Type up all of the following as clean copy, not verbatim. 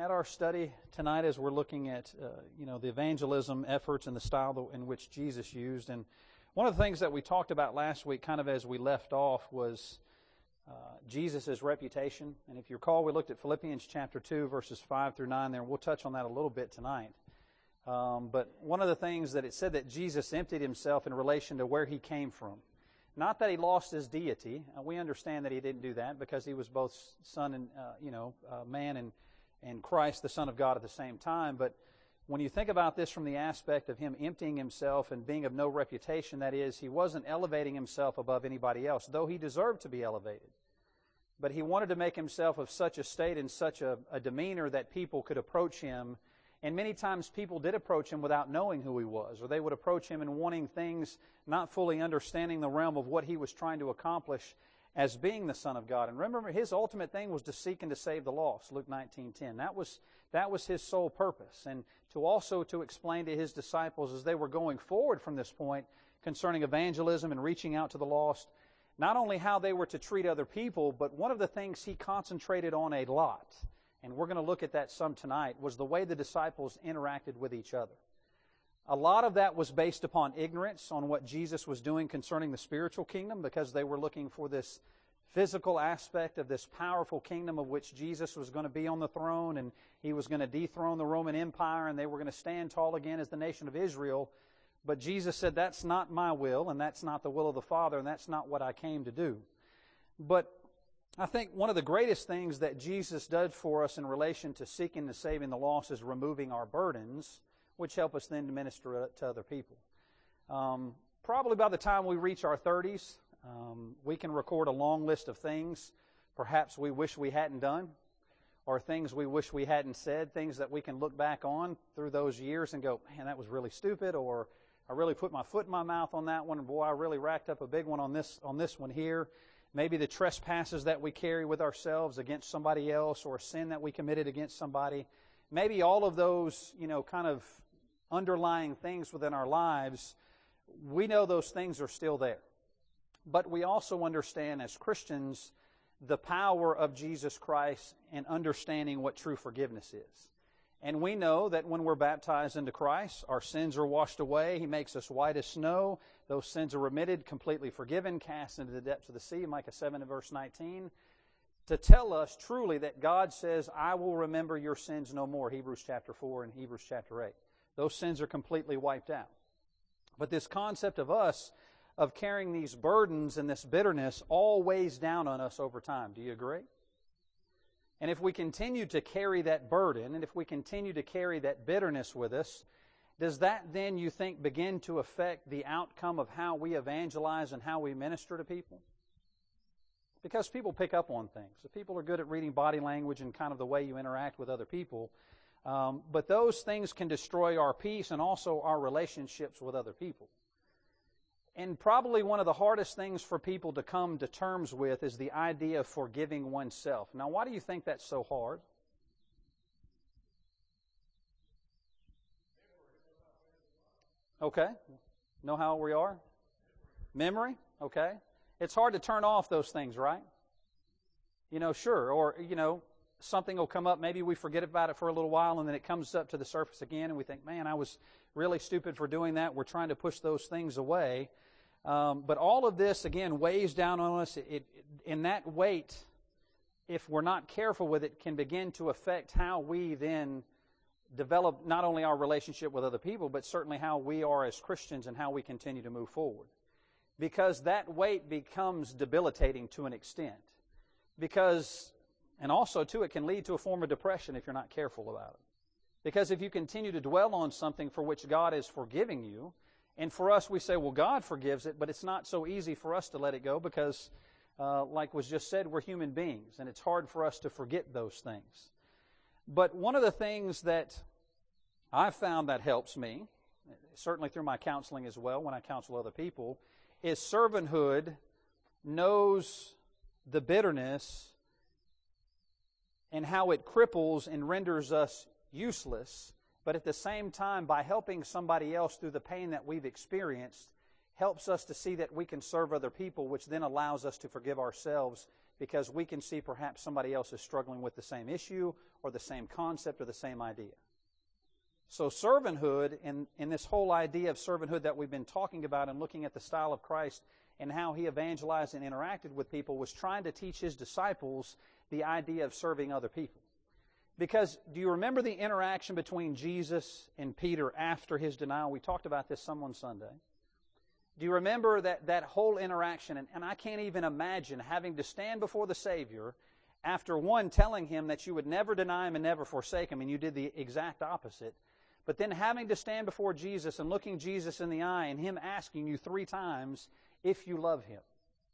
at our study tonight as we're looking at, the evangelism efforts and the style in which Jesus used. And one of the things that we talked about last week, kind of as we left off, was Jesus' reputation. And if you recall, we looked at Philippians chapter 2, verses 5 through 9 there, and we'll touch on that a little bit tonight. But one of the things that it said that Jesus emptied himself in relation to where he came from. Not that he lost his deity. We understand that he didn't do that because he was both Son and, man and Christ, the Son of God, at the same time. But when you think about this from the aspect of him emptying himself and being of no reputation, that is, he wasn't elevating himself above anybody else, though he deserved to be elevated. But he wanted to make himself of such a state and such a demeanor that people could approach him. And many times people did approach him without knowing who he was, or they would approach him and wanting things, not fully understanding the realm of what he was trying to accomplish as being the Son of God. And remember, his ultimate thing was to seek and to save the lost, Luke 19:10. That was his sole purpose. And to explain to his disciples as they were going forward from this point concerning evangelism and reaching out to the lost, not only how they were to treat other people, but one of the things he concentrated on a lot, and we're going to look at that some tonight, was the way the disciples interacted with each other. A lot of that was based upon ignorance on what Jesus was doing concerning the spiritual kingdom, because they were looking for this physical aspect of this powerful kingdom of which Jesus was going to be on the throne, and he was going to dethrone the Roman Empire, and they were going to stand tall again as the nation of Israel. But Jesus said, that's not my will, and that's not the will of the Father, and that's not what I came to do. But I think one of the greatest things that Jesus does for us in relation to seeking and saving the lost is removing our burdens, which help us then to minister to other people. Probably by the time we reach our 30s, we can record a long list of things perhaps we wish we hadn't done, or things we wish we hadn't said, things that we can look back on through those years and go, man, that was really stupid, or I really put my foot in my mouth on that one, and boy, I really racked up a big one on this one here. Maybe the trespasses that we carry with ourselves against somebody else, or a sin that we committed against somebody. Maybe all of those, kind of underlying things within our lives, we know those things are still there. But we also understand as Christians the power of Jesus Christ and understanding what true forgiveness is. And we know that when we're baptized into Christ, our sins are washed away. He makes us white as snow. Those sins are remitted, completely forgiven, cast into the depths of the sea, Micah 7 and verse 19, to tell us truly that God says, I will remember your sins no more, Hebrews chapter 4 and Hebrews chapter 8. Those sins are completely wiped out. But this concept of us, of carrying these burdens and this bitterness, all weighs down on us over time. Do you agree? And if we continue to carry that burden, and if we continue to carry that bitterness with us, does that then, you think, begin to affect the outcome of how we evangelize and how we minister to people? Because people pick up on things. So people are good at reading body language and kind of the way you interact with other people. But those things can destroy our peace and also our relationships with other people. And probably one of the hardest things for people to come to terms with is the idea of forgiving oneself. Now, why do you think that's so hard? Okay. Know how we are? Memory? Okay. It's hard to turn off those things, right? Sure. Or, something will come up. Maybe we forget about it for a little while, and then it comes up to the surface again, and we think, man, I was really stupid for doing that. We're trying to push those things away. But all of this, again, weighs down on us. In that weight, if we're not careful with it, can begin to affect how we then develop not only our relationship with other people, but certainly how we are as Christians and how we continue to move forward. Because that weight becomes debilitating to an extent. And also, too, it can lead to a form of depression if you're not careful about it. Because if you continue to dwell on something for which God is forgiving you, and for us we say, well, God forgives it, but it's not so easy for us to let it go because, like was just said, we're human beings, and it's hard for us to forget those things. But one of the things that I've found that helps me, certainly through my counseling as well, when I counsel other people, is servanthood knows the bitterness and how it cripples and renders us useless, but at the same time, by helping somebody else through the pain that we've experienced, helps us to see that we can serve other people, which then allows us to forgive ourselves because we can see perhaps somebody else is struggling with the same issue or the same concept or the same idea. So servanthood, in this whole idea of servanthood that we've been talking about and looking at the style of Christ and how He evangelized and interacted with people, was trying to teach His disciples the idea of serving other people. Because do you remember the interaction between Jesus and Peter after His denial? We talked about this some on Sunday. Do you remember that whole interaction? And I can't even imagine having to stand before the Savior after one telling Him that you would never deny Him and never forsake Him, and you did the exact opposite. But then having to stand before Jesus and looking Jesus in the eye and Him asking you 3 times if you love Him.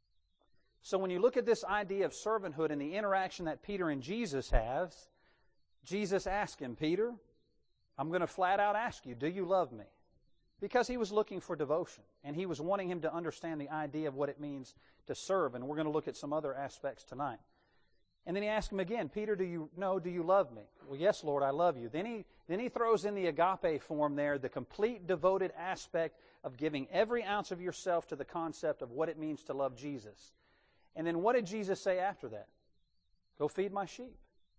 So when you look at this idea of servanthood and the interaction that Peter and Jesus have, Jesus asked him, Peter, I'm going to flat out ask you, do you love me? Because he was looking for devotion, and he was wanting him to understand the idea of what it means to serve, and we're going to look at some other aspects tonight. And then he asked him again, Peter, do you love me? Well, yes, Lord, I love you. Then he throws in the agape form there, the complete devoted aspect of giving every ounce of yourself to the concept of what it means to love Jesus. And then what did Jesus say after that? Go feed my sheep.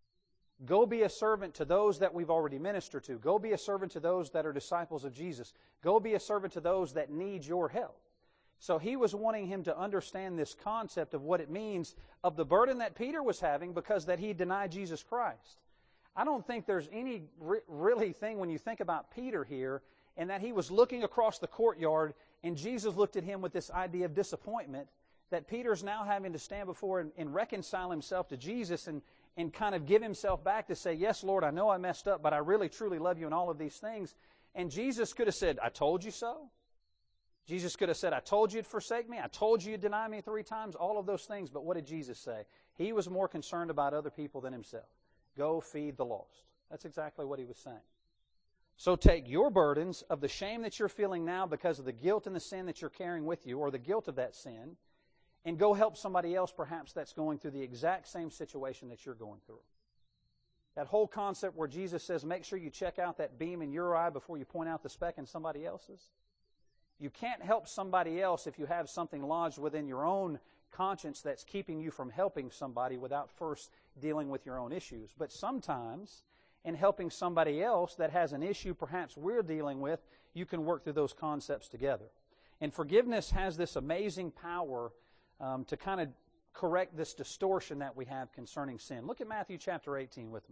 Go be a servant to those that we've already ministered to. Go be a servant to those that are disciples of Jesus. Go be a servant to those that need your help. So he was wanting him to understand this concept of what it means of the burden that Peter was having because that he denied Jesus Christ. I don't think there's any really thing when you think about Peter here, and that he was looking across the courtyard and Jesus looked at him with this idea of disappointment, that Peter's now having to stand before and reconcile himself to Jesus and kind of give himself back to say, yes, Lord, I know I messed up, but I really truly love you and all of these things. And Jesus could have said, I told you so. Jesus could have said, I told you you'd forsake me. I told you you'd deny me 3 times, all of those things. But what did Jesus say? He was more concerned about other people than himself. Go feed the lost. That's exactly what he was saying. So take your burdens of the shame that you're feeling now because of the guilt and the sin that you're carrying with you, or the guilt of that sin, and go help somebody else perhaps that's going through the exact same situation that you're going through. That whole concept where Jesus says, make sure you check out that beam in your eye before you point out the speck in somebody else's. You can't help somebody else if you have something lodged within your own conscience that's keeping you from helping somebody without first dealing with your own issues. But sometimes, in helping somebody else that has an issue perhaps we're dealing with, you can work through those concepts together. And forgiveness has this amazing power to kind of correct this distortion that we have concerning sin. Look at Matthew chapter 18 with me.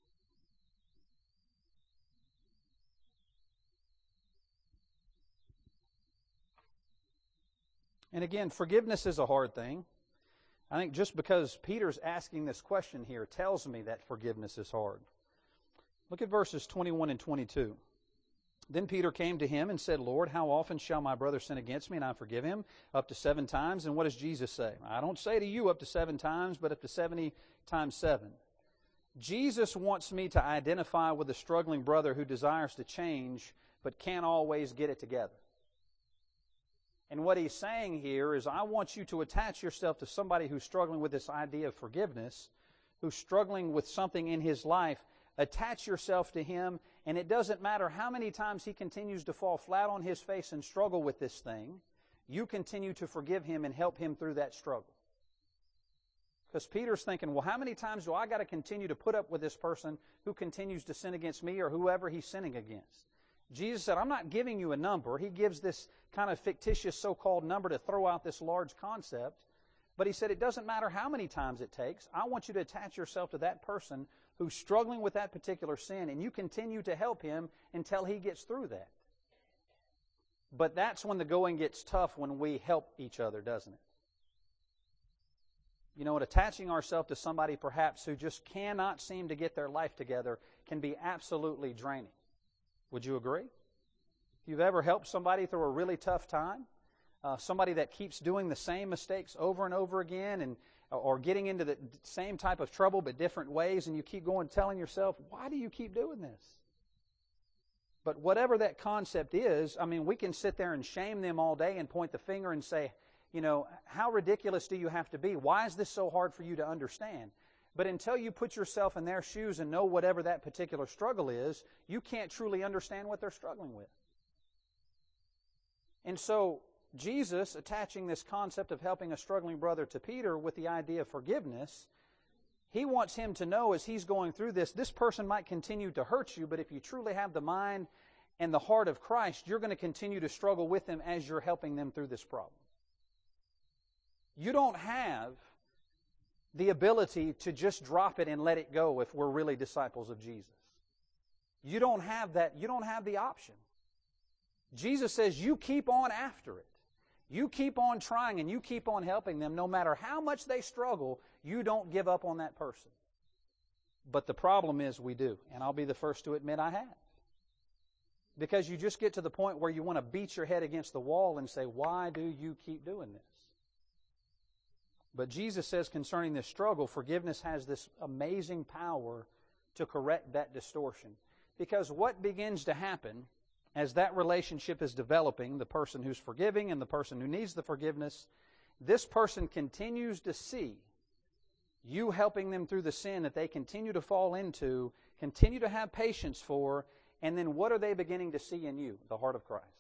And again, forgiveness is a hard thing. I think just because Peter's asking this question here tells me that forgiveness is hard. Look at verses 21 and 22. Then Peter came to him and said, Lord, how often shall my brother sin against me and I forgive him? Up to 7 times. And what does Jesus say? I don't say to you up to 7 times, but up to 70 times 7. Jesus wants me to identify with a struggling brother who desires to change but can't always get it together. And what he's saying here is, I want you to attach yourself to somebody who's struggling with this idea of forgiveness, who's struggling with something in his life. Attach yourself to him, and it doesn't matter how many times he continues to fall flat on his face and struggle with this thing, you continue to forgive him and help him through that struggle. Because Peter's thinking, well, how many times do I got to continue to put up with this person who continues to sin against me or whoever he's sinning against? Jesus said, I'm not giving you a number. He gives this kind of fictitious so-called number to throw out this large concept. But he said, it doesn't matter how many times it takes. I want you to attach yourself to that person who's struggling with that particular sin, and you continue to help him until he gets through that. But that's when the going gets tough, when we help each other, doesn't it? You know what? Attaching ourselves to somebody perhaps who just cannot seem to get their life together can be absolutely draining. Would you agree? If you've ever helped somebody through a really tough time, somebody that keeps doing the same mistakes over and over again, or getting into the same type of trouble but different ways, and you keep going telling yourself, why do you keep doing this? But whatever that concept is, I mean, we can sit there and shame them all day and point the finger and say, you know, how ridiculous do you have to be? Why is this so hard for you to understand? But until you put yourself in their shoes and know whatever that particular struggle is, you can't truly understand what they're struggling with. And so Jesus, attaching this concept of helping a struggling brother to Peter with the idea of forgiveness, He wants him to know as he's going through this person might continue to hurt you, but if you truly have the mind and the heart of Christ, you're going to continue to struggle with them as you're helping them through this problem. You don't have the ability to just drop it and let it go if we're really disciples of Jesus. You don't have that. You don't have the option. Jesus says you keep on after it. You keep on trying and you keep on helping them. No matter how much they struggle, you don't give up on that person. But the problem is we do. And I'll be the first to admit I have. Because you just get to the point where you want to beat your head against the wall and say, why do you keep doing this? But Jesus says concerning this struggle, forgiveness has this amazing power to correct that distortion. Because what begins to happen as that relationship is developing, the person who's forgiving and the person who needs the forgiveness, this person continues to see you helping them through the sin that they continue to fall into, continue to have patience for, and then what are they beginning to see in you? The heart of Christ.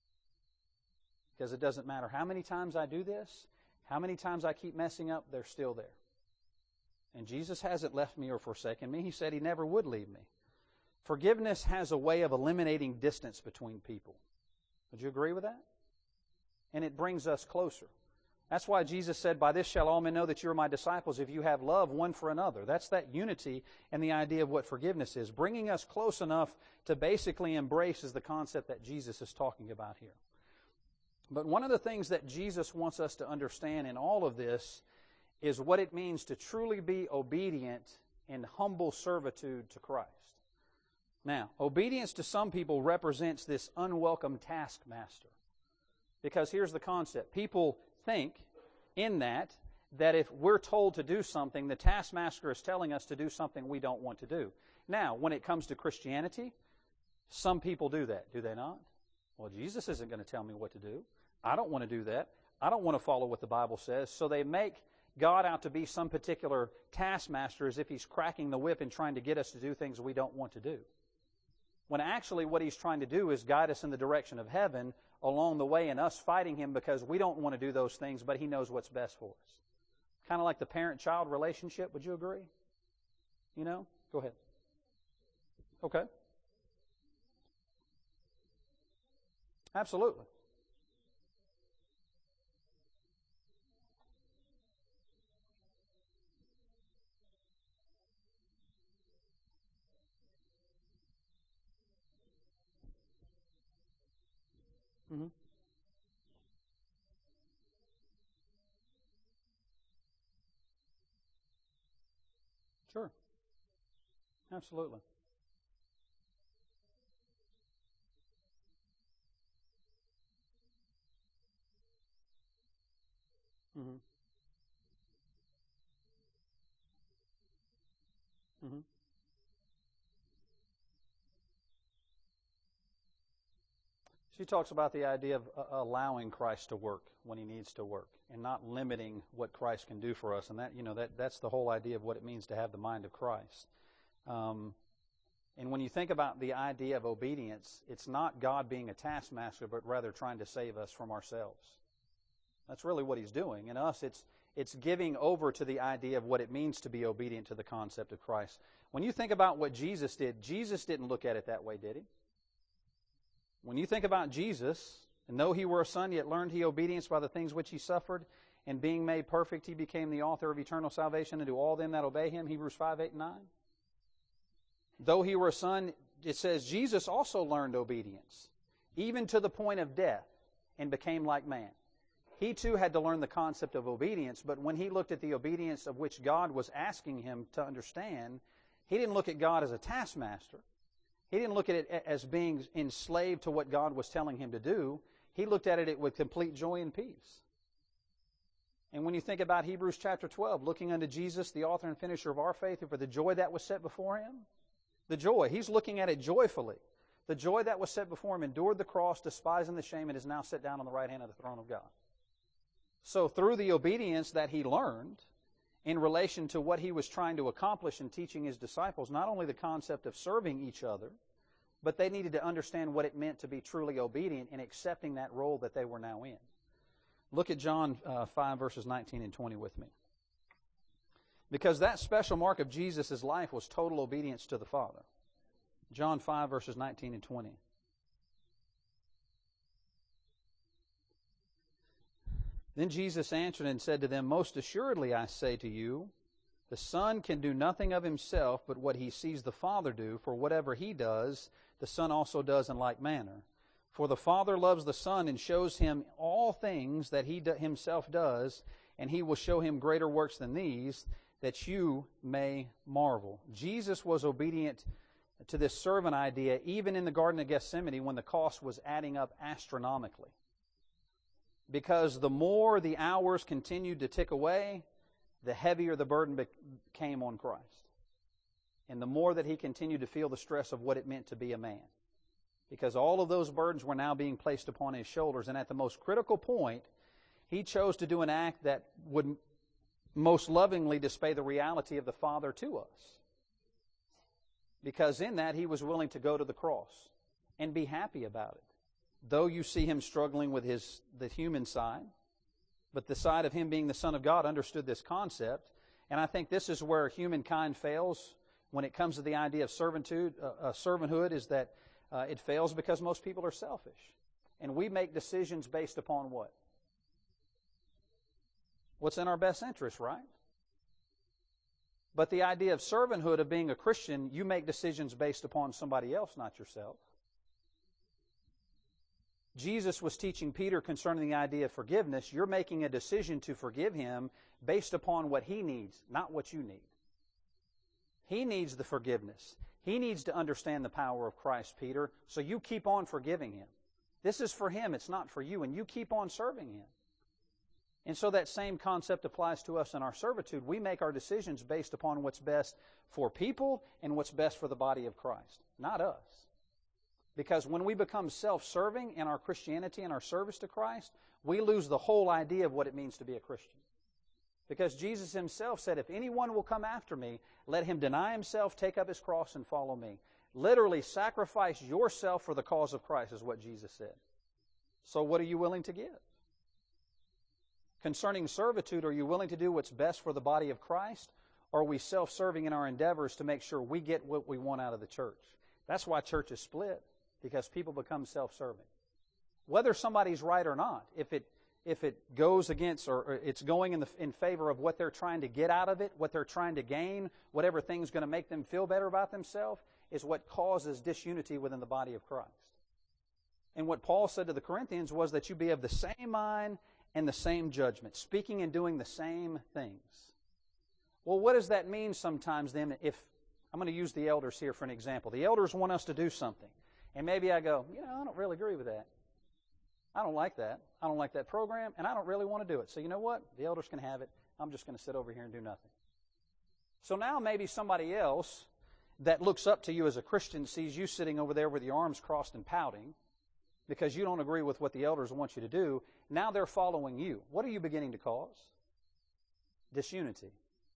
Because it doesn't matter how many times I do this, how many times I keep messing up, they're still there. And Jesus hasn't left me or forsaken me. He said He never would leave me. Forgiveness has a way of eliminating distance between people. Would you agree with that? And it brings us closer. That's why Jesus said, by this shall all men know that you are my disciples if you have love one for another. That's that unity and the idea of what forgiveness is. Bringing us close enough to basically embrace is the concept that Jesus is talking about here. But one of the things that Jesus wants us to understand in all of this is what it means to truly be obedient in humble servitude to Christ. Now, obedience to some people represents this unwelcome taskmaster. Because here's the concept. People think in that if we're told to do something, the taskmaster is telling us to do something we don't want to do. Now, when it comes to Christianity, some people do that, do they not? Well, Jesus isn't going to tell me what to do. I don't want to do that. I don't want to follow what the Bible says. So they make God out to be some particular taskmaster as if He's cracking the whip and trying to get us to do things we don't want to do. When actually what He's trying to do is guide us in the direction of heaven along the way and us fighting Him because we don't want to do those things, but He knows what's best for us. Kind of like the parent-child relationship. Would you agree? You know? Go ahead. Okay. Absolutely. Mm-hmm. Sure. Absolutely. Mm-hmm. Mm-hmm. She talks about the idea of allowing Christ to work when He needs to work and not limiting what Christ can do for us. And that's the whole idea of what it means to have the mind of Christ. And when you think about the idea of obedience, it's not God being a taskmaster, but rather trying to save us from ourselves. That's really what He's doing. In us, it's giving over to the idea of what it means to be obedient to the concept of Christ. When you think about what Jesus did, Jesus didn't look at it that way, did He? When you think about Jesus, and though He were a son, yet learned He obedience by the things which He suffered, and being made perfect, He became the author of eternal salvation unto all them that obey Him, Hebrews 5, 8, and 9. Though He were a son, it says Jesus also learned obedience, even to the point of death, and became like man. He too had to learn the concept of obedience, but when He looked at the obedience of which God was asking Him to understand, He didn't look at God as a taskmaster. He didn't look at it as being enslaved to what God was telling Him to do. He looked at it with complete joy and peace. And when you think about Hebrews chapter 12, looking unto Jesus, the author and finisher of our faith, who for the joy that was set before Him, the joy, He's looking at it joyfully. The joy that was set before Him endured the cross, despising the shame, and is now set down on the right hand of the throne of God. So through the obedience that He learned in relation to what He was trying to accomplish in teaching His disciples, not only the concept of serving each other, but they needed to understand what it meant to be truly obedient in accepting that role that they were now in. Look at John 5, verses 19 and 20 with me. Because that special mark of Jesus' life was total obedience to the Father. John 5, verses 19 and 20. Then Jesus answered and said to them, Most assuredly I say to you, the Son can do nothing of himself but what he sees the Father do, for whatever he does, the Son also does in like manner. For the Father loves the Son and shows him all things that he himself does, and he will show him greater works than these, that you may marvel. Jesus was obedient to this servant idea even in the Garden of Gethsemane when the cost was adding up astronomically. Because the more the hours continued to tick away, the heavier the burden became on Christ. And the more that he continued to feel the stress of what it meant to be a man. Because all of those burdens were now being placed upon his shoulders. And at the most critical point, he chose to do an act that would most lovingly display the reality of the Father to us. Because in that, he was willing to go to the cross and be happy about it. Though you see him struggling with the human side, but the side of him being the Son of God understood this concept. And I think this is where humankind fails when it comes to the idea of servanthood, is that it fails because most people are selfish. And we make decisions based upon what? What's in our best interest, right? But the idea of servanthood, of being a Christian, you make decisions based upon somebody else, not yourself. Jesus was teaching Peter concerning the idea of forgiveness. You're making a decision to forgive him based upon what he needs, not what you need. He needs the forgiveness. He needs to understand the power of Christ, Peter, so you keep on forgiving him. This is for him, it's not for you, and you keep on serving him. And so that same concept applies to us in our servitude. We make our decisions based upon what's best for people and what's best for the body of Christ, not us. Because when we become self-serving in our Christianity and our service to Christ, we lose the whole idea of what it means to be a Christian. Because Jesus himself said, if anyone will come after me, let him deny himself, take up his cross, and follow me. Literally, sacrifice yourself for the cause of Christ is what Jesus said. So what are you willing to give? Concerning servitude, are you willing to do what's best for the body of Christ? Or are we self-serving in our endeavors to make sure we get what we want out of the church? That's why church is split, because people become self-serving. Whether somebody's right or not, if it goes against or it's going in favor of what they're trying to get out of it, what they're trying to gain, whatever thing's going to make them feel better about themselves, is what causes disunity within the body of Christ. And what Paul said to the Corinthians was that you be of the same mind and the same judgment, speaking and doing the same things. Well, what does that mean sometimes then? If I'm going to use the elders here for an example. The elders want us to do something. And maybe I go, I don't really agree with that. I don't like that. I don't like that program, and I don't really want to do it. So you know what? The elders can have it. I'm just going to sit over here and do nothing. So now maybe somebody else that looks up to you as a Christian sees you sitting over there with your arms crossed and pouting because you don't agree with what the elders want you to do. Now they're following you. What are you beginning to cause? Disunity.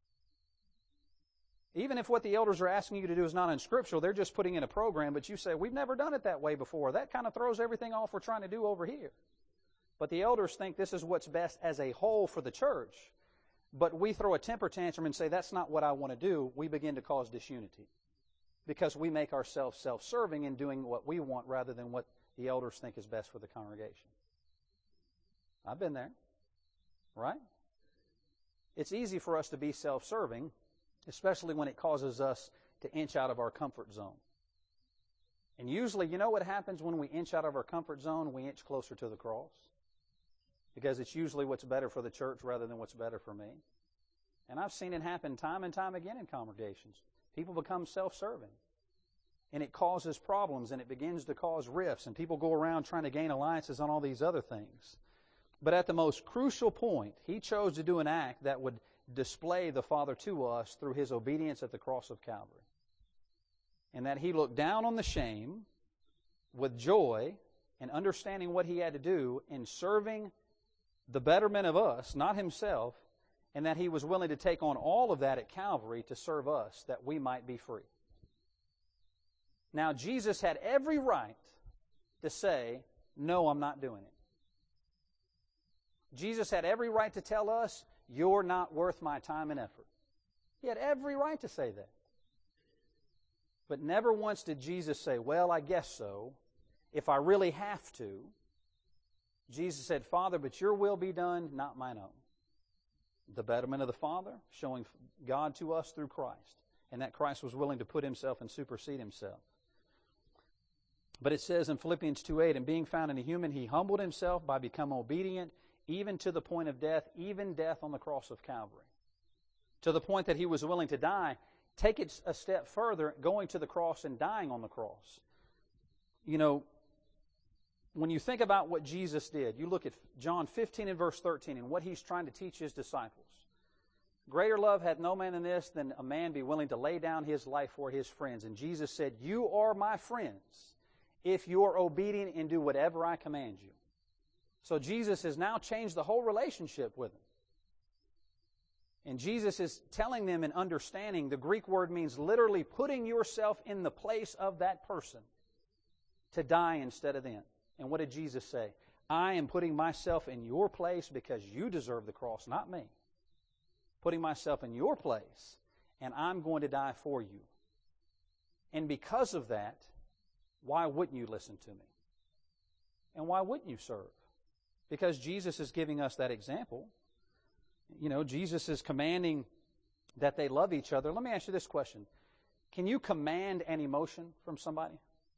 Even if what the elders are asking you to do is not unscriptural, they're just putting in a program, but you say, we've never done it that way before. That kind of throws everything off we're trying to do over here. But the elders think this is what's best as a whole for the church. But we throw a temper tantrum and say, that's not what I want to do. We begin to cause disunity. Because we make ourselves self-serving in doing what we want rather than what the elders think is best for the congregation. I've been there. Right? It's easy for us to be self-serving, especially when it causes us to inch out of our comfort zone. And usually, you know what happens when we inch out of our comfort zone? We inch closer to the cross. Because it's usually what's better for the church rather than what's better for me. And I've seen it happen time and time again in congregations. People become self-serving. And it causes problems, and it begins to cause rifts, and people go around trying to gain alliances on all these other things. But at the most crucial point, he chose to do an act that would display the Father to us through his obedience at the cross of Calvary. And that he looked down on the shame with joy and understanding what he had to do in serving the betterment of us, not himself, and that he was willing to take on all of that at Calvary to serve us that we might be free. Now, Jesus had every right to say, no, I'm not doing it. Jesus had every right to tell us, you're not worth my time and effort. He had every right to say that. But never once did Jesus say, well, I guess so, if I really have to. Jesus said, Father, but your will be done, not mine own. The betterment of the Father, showing God to us through Christ. And that Christ was willing to put himself and supersede himself. But it says in Philippians 2:8, and being found in a human, he humbled himself by becoming obedient, even to the point of death, even death on the cross of Calvary. To the point that he was willing to die. Take it a step further, going to the cross and dying on the cross. You know, when you think about what Jesus did, you look at John 15 and verse 13 and what he's trying to teach his disciples. Greater love hath no man than this, than a man be willing to lay down his life for his friends. And Jesus said, you are my friends if you are obedient and do whatever I command you. So Jesus has now changed the whole relationship with them. And Jesus is telling them and understanding, the Greek word means literally putting yourself in the place of that person to die instead of them. And what did Jesus say? I am putting myself in your place because you deserve the cross, not me. Putting myself in your place, and I'm going to die for you. And because of that, why wouldn't you listen to me? And why wouldn't you serve? Because Jesus is giving us that example. You know, Jesus is commanding that they love each other. Let me ask you this question. Can you command an emotion from somebody?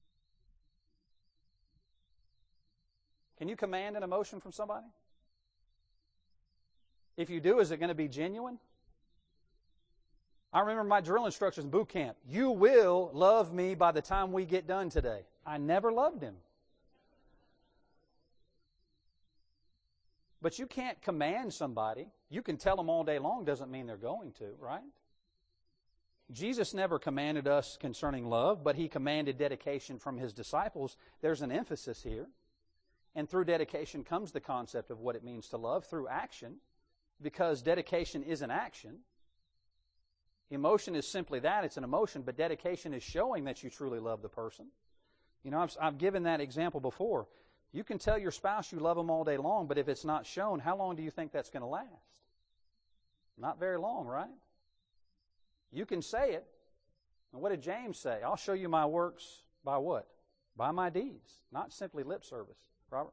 Can you command an emotion from somebody? If you do, is it going to be genuine? I remember my drill instructors in boot camp. You will love me by the time we get done today. I never loved him. But you can't command somebody. You can tell them all day long, doesn't mean they're going to, right? Jesus never commanded us concerning love, but he commanded dedication from his disciples. There's an emphasis here. And through dedication comes the concept of what it means to love, through action, because dedication is an action. Emotion is simply that, it's an emotion, but dedication is showing that you truly love the person. You know, I've given that example before. You can tell your spouse you love them all day long, but if it's not shown, how long do you think that's going to last? Not very long, right? You can say it. And what did James say? I'll show you my works by what? By my deeds, not simply lip service. Robert?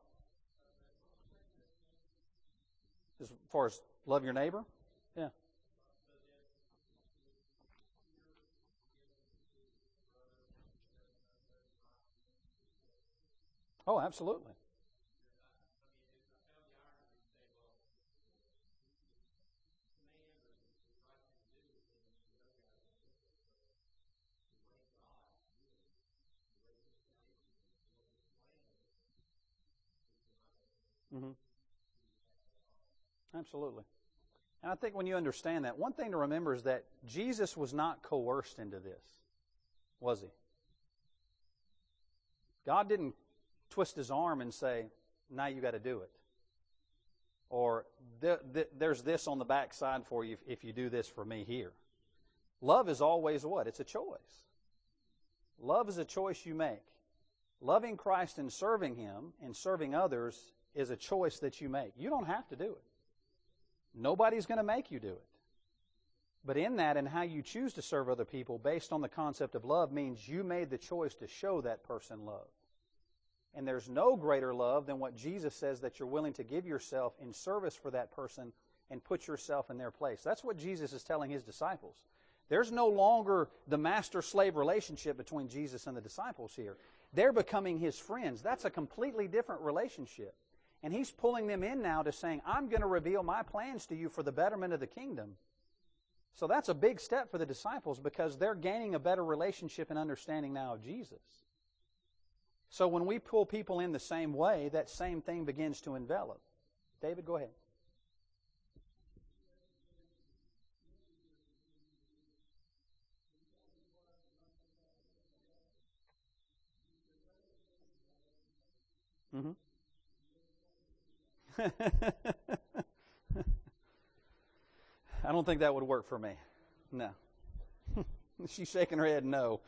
As far as love your neighbor? Yeah. Oh, absolutely. Mm-hmm. Absolutely. And I think when you understand that, one thing to remember is that Jesus was not coerced into this, was he? God didn't twist his arm and say, now you got to do it. Or there's this on the backside for you if you do this for me here. Love is always what? It's a choice. Love is a choice you make. Loving Christ and serving him and serving others is a choice that you make. You don't have to do it. Nobody's going to make you do it. But in that and how you choose to serve other people based on the concept of love means you made the choice to show that person love. And there's no greater love than what Jesus says, that you're willing to give yourself in service for that person and put yourself in their place. That's what Jesus is telling his disciples. There's no longer the master-slave relationship between Jesus and the disciples here. They're becoming his friends. That's a completely different relationship. And he's pulling them in now to saying, I'm going to reveal my plans to you for the betterment of the kingdom. So that's a big step for the disciples because they're gaining a better relationship and understanding now of Jesus. So when we pull people in the same way, that same thing begins to envelop. David, go ahead. Mm-hmm. I don't think that would work for me. No. She's shaking her head no.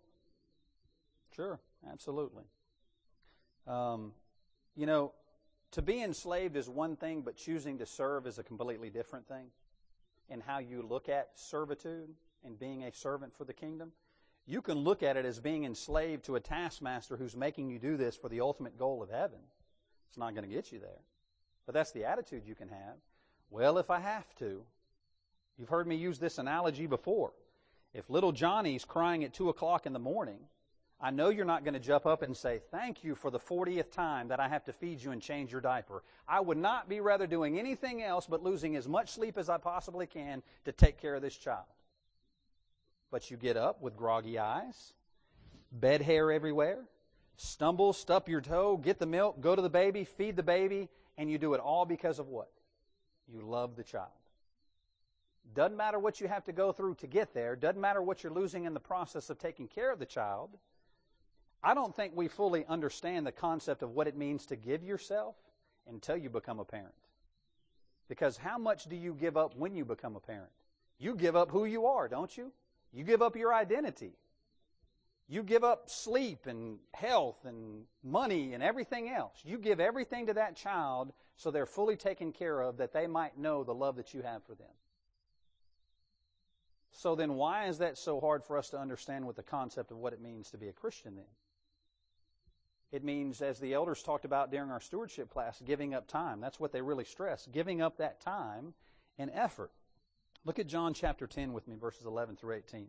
Sure, absolutely. You know, To be enslaved is one thing, but choosing to serve is a completely different thing in how you look at servitude and being a servant for the kingdom. You can look at it as being enslaved to a taskmaster who's making you do this for the ultimate goal of heaven. It's not going to get you there. But that's the attitude you can have. Well, if I have to. You've heard me use this analogy before. If little Johnny's crying at 2 o'clock in the morning, I know you're not going to jump up and say, thank you for the 40th time that I have to feed you and change your diaper. I would not be rather doing anything else but losing as much sleep as I possibly can to take care of this child. But you get up with groggy eyes, bed hair everywhere, stumble, stub your toe, get the milk, go to the baby, feed the baby, and you do it all because of what? You love the child. Doesn't matter what you have to go through to get there. Doesn't matter what you're losing in the process of taking care of the child. I don't think we fully understand the concept of what it means to give yourself until you become a parent. Because how much do you give up when you become a parent? You give up who you are, don't you? You give up your identity. You give up sleep and health and money and everything else. You give everything to that child so they're fully taken care of, that they might know the love that you have for them. So then why is that so hard for us to understand with the concept of what it means to be a Christian then? It means, as the elders talked about during our stewardship class, giving up time. That's what they really stress, giving up that time and effort. Look at John chapter 10 with me, verses 11 through 18.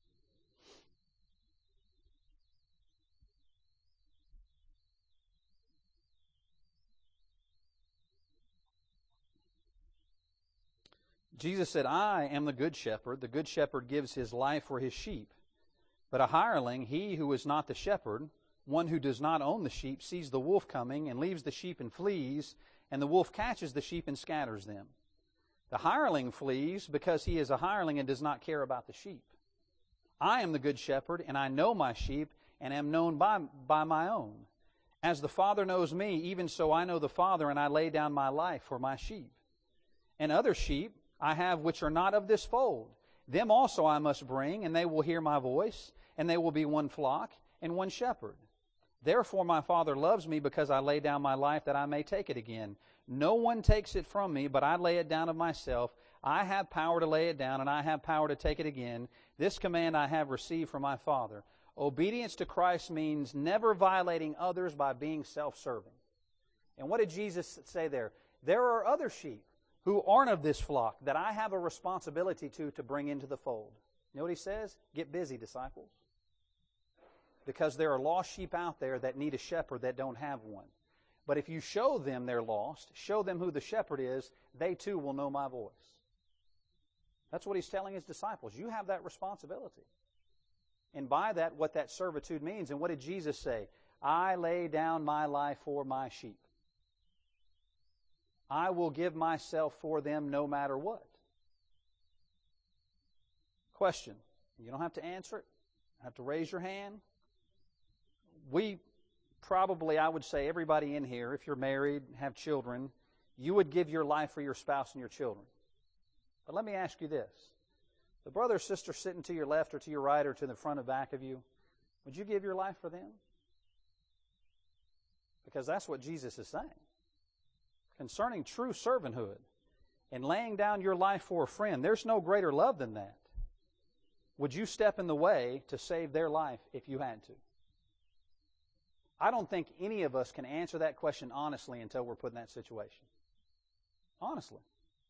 Jesus said, I am the good shepherd. The good shepherd gives his life for his sheep. But a hireling, he who is not the shepherd, one who does not own the sheep, sees the wolf coming and leaves the sheep and flees, and the wolf catches the sheep and scatters them. The hireling flees because he is a hireling and does not care about the sheep. I am the good shepherd, and I know my sheep, and am known by my own. As the Father knows me, even so I know the Father, and I lay down my life for my sheep. And other sheep I have which are not of this fold. Them also I must bring, and they will hear my voice, and they will be one flock and one shepherd. Therefore my Father loves me, because I lay down my life that I may take it again. No one takes it from me, but I lay it down of myself. I have power to lay it down, and I have power to take it again. This command I have received from my Father. Obedience to Christ means never violating others by being self-serving. And what did Jesus say there? There are other sheep who aren't of this flock that I have a responsibility to bring into the fold. You know what he says? Get busy, disciples. Because there are lost sheep out there that need a shepherd that don't have one. But if you show them they're lost, show them who the shepherd is, they too will know my voice. That's what he's telling his disciples. You have that responsibility. And by that, what that servitude means. And what did Jesus say? I lay down my life for my sheep. I will give myself for them no matter what. Question. You don't have to answer it. You have to raise your hand. We probably, I would say, everybody in here, if you're married, have children, you would give your life for your spouse and your children. But let me ask you this. The brother or sister sitting to your left or to your right or to the front or back of you, would you give your life for them? Because that's what Jesus is saying. Concerning true servanthood and laying down your life for a friend, there's no greater love than that. Would you step in the way to save their life if you had to? I don't think any of us can answer that question honestly until we're put in that situation. Honestly.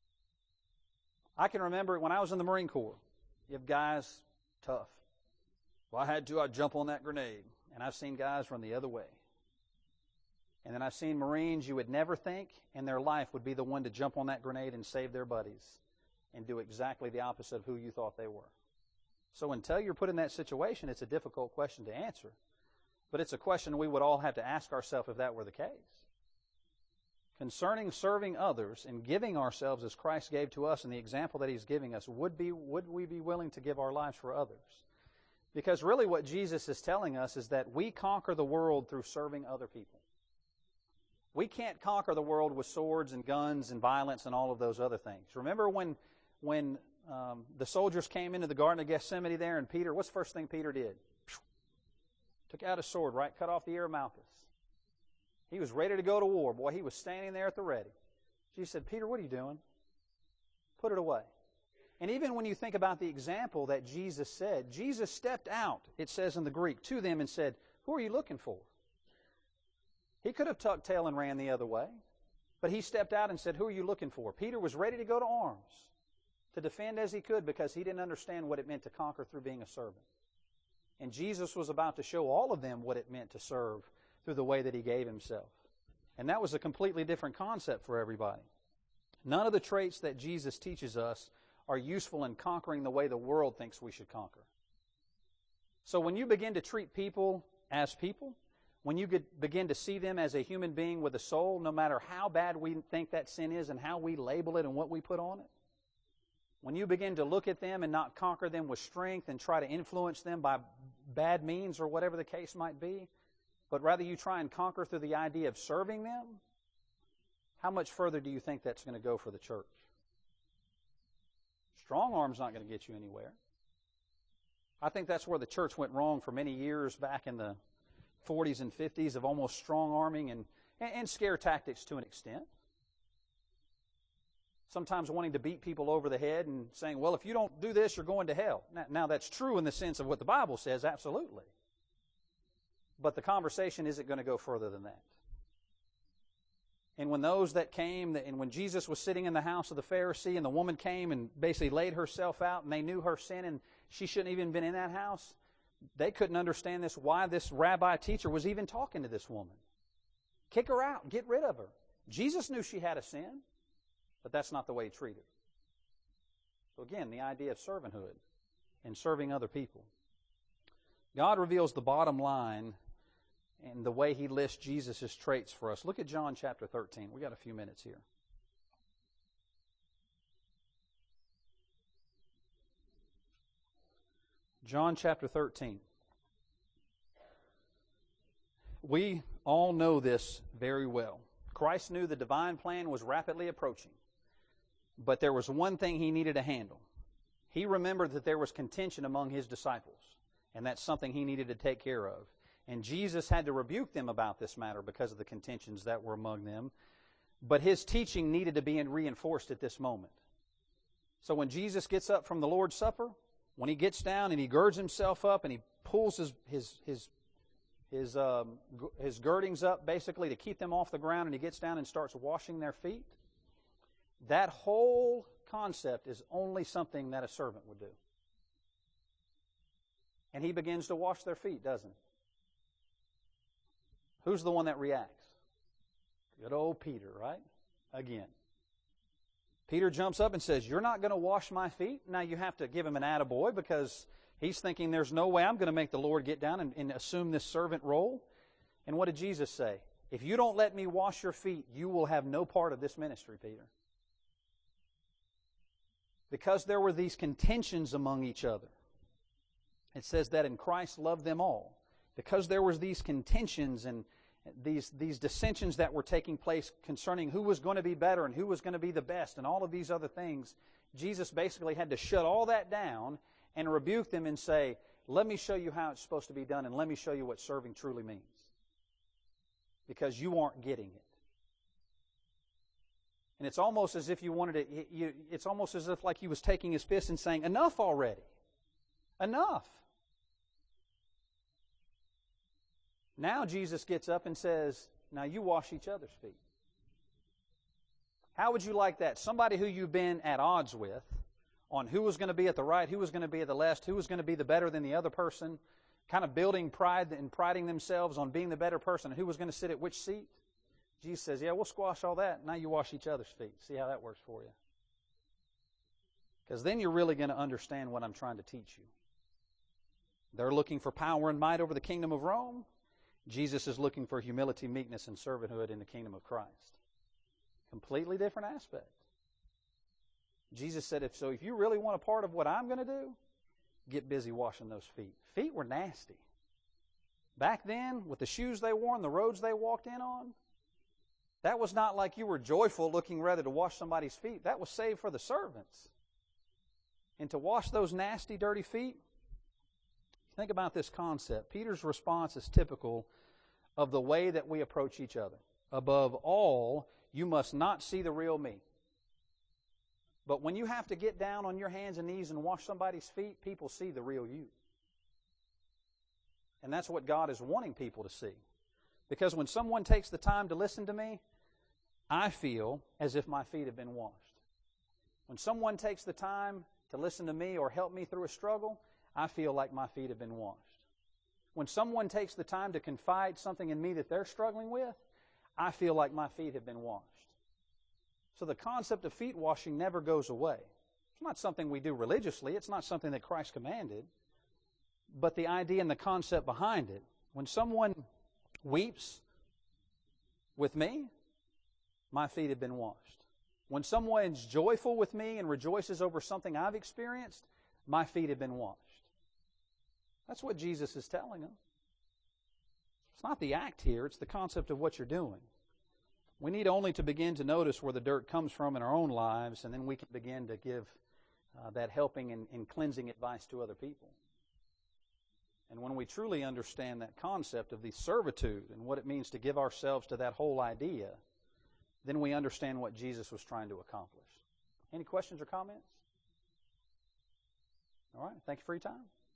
I can remember when I was in the Marine Corps, you have guys, tough. Well, I had to, I'd jump on that grenade. And I've seen guys run the other way. And then I've seen Marines you would never think in their life would be the one to jump on that grenade and save their buddies and do exactly the opposite of who you thought they were. So until you're put in that situation, it's a difficult question to answer. But it's a question we would all have to ask ourselves if that were the case. Concerning serving others and giving ourselves as Christ gave to us and the example that He's giving us, would we be willing to give our lives for others? Because really what Jesus is telling us is that we conquer the world through serving other people. We can't conquer the world with swords and guns and violence and all of those other things. Remember when the soldiers came into the Garden of Gethsemane there, and Peter, what's the first thing Peter did? Took out a sword, right? Cut off the ear of Malchus. He was ready to go to war. Boy, he was standing there at the ready. Jesus said, Peter, what are you doing? Put it away. And even when you think about the example that Jesus said, Jesus stepped out, it says in the Greek, to them and said, who are you looking for? He could have tucked tail and ran the other way, but he stepped out and said, who are you looking for? Peter was ready to go to arms to defend as he could because he didn't understand what it meant to conquer through being a servant. And Jesus was about to show all of them what it meant to serve through the way that he gave himself. And that was a completely different concept for everybody. None of the traits that Jesus teaches us are useful in conquering the way the world thinks we should conquer. So when you begin to treat people as people, when you begin to see them as a human being with a soul, no matter how bad we think that sin is and how we label it and what we put on it, when you begin to look at them and not conquer them with strength and try to influence them by bad means or whatever the case might be, but rather you try and conquer through the idea of serving them, how much further do you think that's going to go for the church? Strong arm's not going to get you anywhere. I think that's where the church went wrong for many years back in the 40s and 50s of almost strong arming and scare tactics to an extent. Sometimes wanting to beat people over the head and saying, well, if you don't do this, you're going to hell. Now that's true in the sense of what the Bible says, absolutely. But the conversation isn't going to go further than that. And when those that came, and when Jesus was sitting in the house of the Pharisee and the woman came and basically laid herself out and they knew her sin and she shouldn't have even been in that house, they couldn't understand this, why this rabbi teacher was even talking to this woman. Kick her out, get rid of her. Jesus knew she had a sin, but that's not the way he treated her. So again, the idea of servanthood and serving other people. God reveals the bottom line and the way he lists Jesus' traits for us. Look at John chapter 13. We got a few minutes here. John chapter 13. We all know this very well. Christ knew the divine plan was rapidly approaching, but there was one thing he needed to handle. He remembered that there was contention among his disciples, and that's something he needed to take care of. And Jesus had to rebuke them about this matter because of the contentions that were among them. But his teaching needed to be reinforced at this moment. So when Jesus gets up from the Lord's Supper, when he gets down and he girds himself up and he pulls his girdings up basically to keep them off the ground, and he gets down and starts washing their feet, that whole concept is only something that a servant would do. And he begins to wash their feet, doesn't he? Who's the one that reacts? Good old Peter, right? Again. Peter jumps up and says, you're not going to wash my feet? Now you have to give him an attaboy because he's thinking there's no way I'm going to make the Lord get down and assume this servant role. And what did Jesus say? If you don't let me wash your feet, you will have no part of this ministry, Peter. Because there were these contentions among each other. It says that in Christ loved them all. Because there was these contentions and these dissensions that were taking place concerning who was going to be better and who was going to be the best and all of these other things, Jesus basically had to shut all that down and rebuke them and say, let me show you how it's supposed to be done and let me show you what serving truly means. Because you aren't getting it. And it's almost as if it's almost as if like he was taking his fist and saying, enough already. Enough. Now Jesus gets up and says, now you wash each other's feet. How would you like that? Somebody who you've been at odds with on who was going to be at the right, who was going to be at the left, who was going to be the better than the other person, kind of building pride and priding themselves on being the better person, and who was going to sit at which seat. Jesus says, yeah, we'll squash all that. Now you wash each other's feet. See how that works for you. Because then you're really going to understand what I'm trying to teach you. They're looking for power and might over the kingdom of Rome. Jesus is looking for humility, meekness, and servanthood in the kingdom of Christ. Completely different aspect. Jesus said, if you really want a part of what I'm going to do, get busy washing those feet. Feet were nasty. Back then, with the shoes they wore and the roads they walked in on, that was not like you were joyful looking rather to wash somebody's feet. That was saved for the servants. And to wash those nasty, dirty feet, think about this concept. Peter's response is typical of the way that we approach each other. Above all, you must not see the real me. But when you have to get down on your hands and knees and wash somebody's feet, people see the real you. And that's what God is wanting people to see. Because when someone takes the time to listen to me, I feel as if my feet have been washed. When someone takes the time to listen to me or help me through a struggle, I feel like my feet have been washed. When someone takes the time to confide something in me that they're struggling with, I feel like my feet have been washed. So the concept of feet washing never goes away. It's not something we do religiously. It's not something that Christ commanded. But the idea and the concept behind it, when someone weeps with me, my feet have been washed. When someone's joyful with me and rejoices over something I've experienced, my feet have been washed. That's what Jesus is telling them. It's not the act here, it's the concept of what you're doing. We need only to begin to notice where the dirt comes from in our own lives, and then we can begin to give that helping and cleansing advice to other people. And when we truly understand that concept of the servitude and what it means to give ourselves to that whole idea, then we understand what Jesus was trying to accomplish. Any questions or comments? All right, thank you for your time.